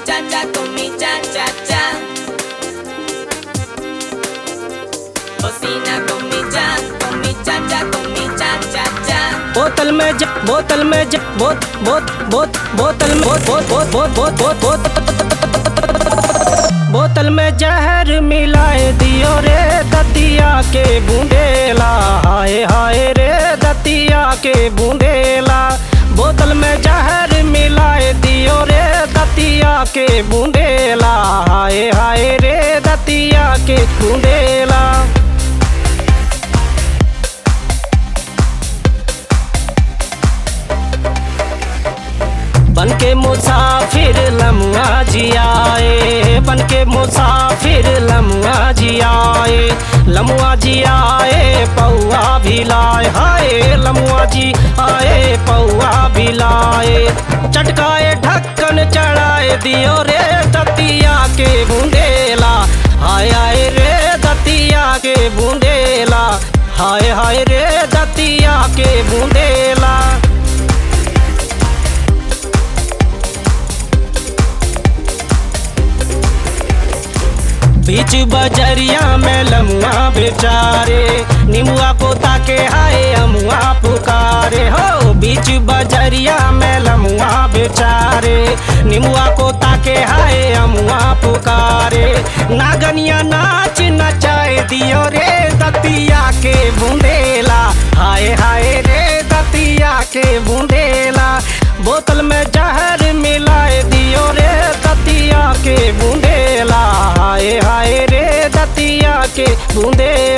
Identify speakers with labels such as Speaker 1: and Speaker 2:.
Speaker 1: cha con mi cha cha cha. Cocina con mi cha cha con mi cha cha cha.
Speaker 2: बोतल में ज बोतल में ज बोत बोत बोत बोतल में बोत बोत बोत बोत बोत बोत बोतल में जहर मिलाए दियो रे दतिया के बूंदेला। हाय हाय रे दतिया के बूंदेला। बोतल में जहर मिलाए दियो रे दतिया के बूंदेला। हाय हाय रे दतिया के बूंदेला। बन के मुसाफिर लम्हा जी आए, बन के मुसाफिर लम्हा जी आए, लम्हा जी आए पौआ भी लाए। हाय लम्हा जी आए पौआ भी लाए। चटकाए ढक्कन चढ़ाए दियो रे दतिया के बूंदेला। हाय हाय रे दतिया के बूंदेला। हाय हाय रे दतिया के बूंदेला। बीच बजरिया में लमुआ बेचारे, निमुआ को ताके हाय अमुआ पुकारे। हो बीच बजरिया में लमुआ बेचारे, निमुआ को ताके हाय अमुआ पुकारे। नागनिया नाच नचाए दियो रे दतिया के बूंदेला। हाय हाय रे दतिया के बूंदेला। बोतल में जहर मिलाए दियो रे दतिया के बूंदेला। हाय हाय रे दतिया के बूंदेला।